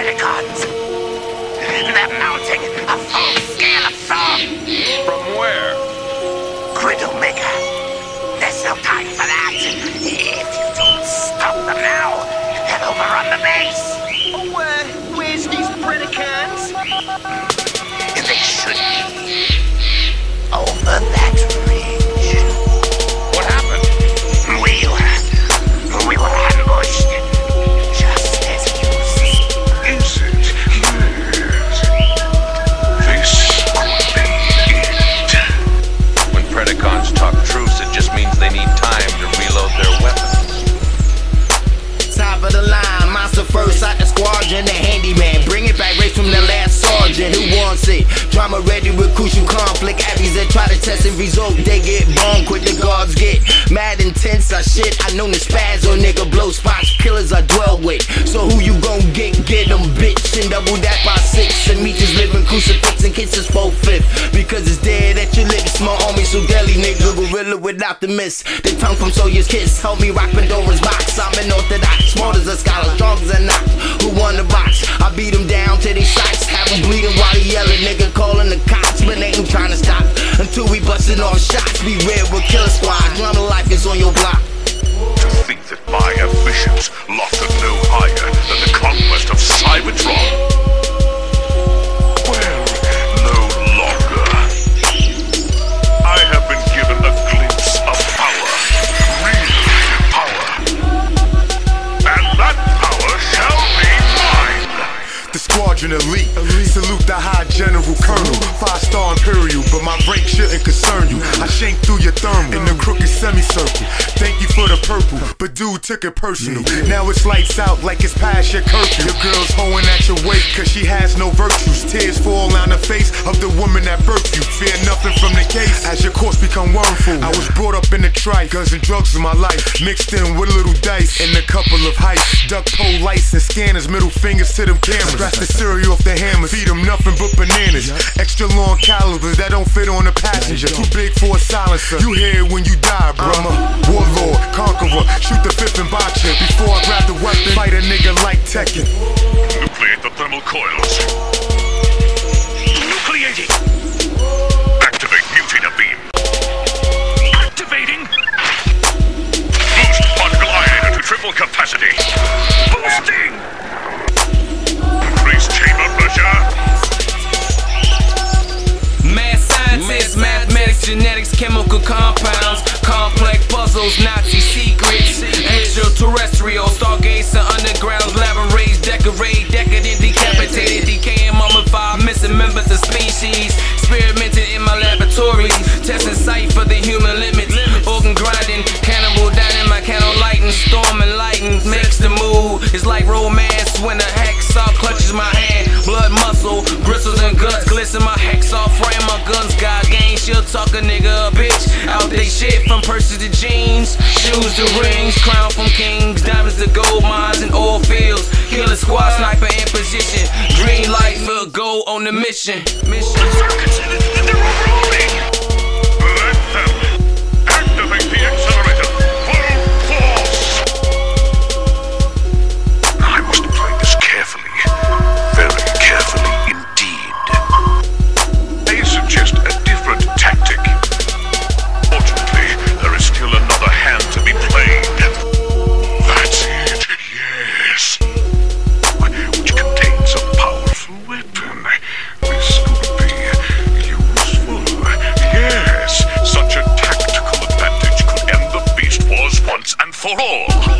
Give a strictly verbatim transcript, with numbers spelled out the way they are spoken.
Predacons. They're mounting a full-scale assault. From where? Grid Omega. There's no time for that. If you don't stop them now, they'll overrun the base. Oh, uh, where's these Predacons? They should be over that ridge. What happened? We were... we were ambushed. Just as you see. Is it? Yes. This could be it. When Predacons talk truce, it just means they need time to reload their weapons. Top of the line, monster first out the squadron, the handyman. Bring it back, race from the last sergeant. Who wants it? Drama ready with crucial conflict. Abbeys that try to test and result, they get burned quick. The guards get mad intense. I shit, I know the spaz on nigga blow spots. Killers I dwell with. So who you gon' get? Get them, bitch. And double that by six. And meet this living crucifix and kisses four fifth. Because it's dead that you live. Small army so deadly, nigga. Gorilla without the miss. The tongue from Sawyer's kiss. Help me rock Pandora's box. I'm an orthodox. Smart as a scholar, strong as a knock. Who won the box? I beat him down to these socks. Have him bleeding while he yelling, nigga calling the cops. But they ain't trying to stop until we bustin' off shots. Beware, we're killer squad. Drama life is on your block. To think that my ambitions lofted no higher than the conquest of Cybertron. Well, no longer. I have been given a glimpse of power. Real power. And that power shall be mine. The squadron elite, elite. Salute the high general colonel. Five star imperial, but my rank shouldn't concern you. I shank through your thermal in the crooked semicircle. Thank you for the purple, but dude took it personal. Now it's lights out like it's past your curfew. Your girl's hoeing at your weight cause she has no virtues. Tears fall down the face of the woman that birthed you. Fear nothing from the case as your course become wormful. I was brought up in the tripe, guns and drugs in my life, mixed in with a little dice and a couple of heights. Duck pole lights and scanners, middle fingers to them cameras. Scratch the cereal off the hammers, feed them nothing but bananas. Extra long calibers that don't fit on the passenger. Too big for a silencer. You hear it when you die, bro. I'm a warlord, conqueror, shoot the fifth and box you. Before I grab the weapon, fight a nigga like Tekken. Nucleate the thermal coils. Nucleating. Activate mutator beam. Activating. Boost particle ion to triple capacity. Boosting. Increase chamber pressure. Math scientists, mathematics, genetics, chemical compounds, complex puzzles, Nazi secrets, extraterrestrial, stargates and undergrounds, labyrinths, decorate, decadent, decapitated, decaying, mummified, missing members of species, experimented in my laboratories, testing sight for the human limits, organ grinding, cannibal dining, my candle lighting, storm and lightning makes the move. It's like romance when a hacksaw clutches my hand, blood, muscle, bristles and guts, glisten my hacksaw frame, my guns got game, she'll talk a nigga a bitch, out they shit from purses to jeans, shoes to rings, crown from kings, diamonds to gold mines and oil fields, killer squad, sniper in position, green light for go on the mission. Mission. They're overloading. Let them activate the accelerator. Full force. I must play this carefully, very carefully indeed. They suggest a different tactic. Fortunately, there is still another hand to be played. That's it, yes. Which contains a powerful weapon. This could be useful. Yes, such a tactical advantage could end the beast wars once and for all.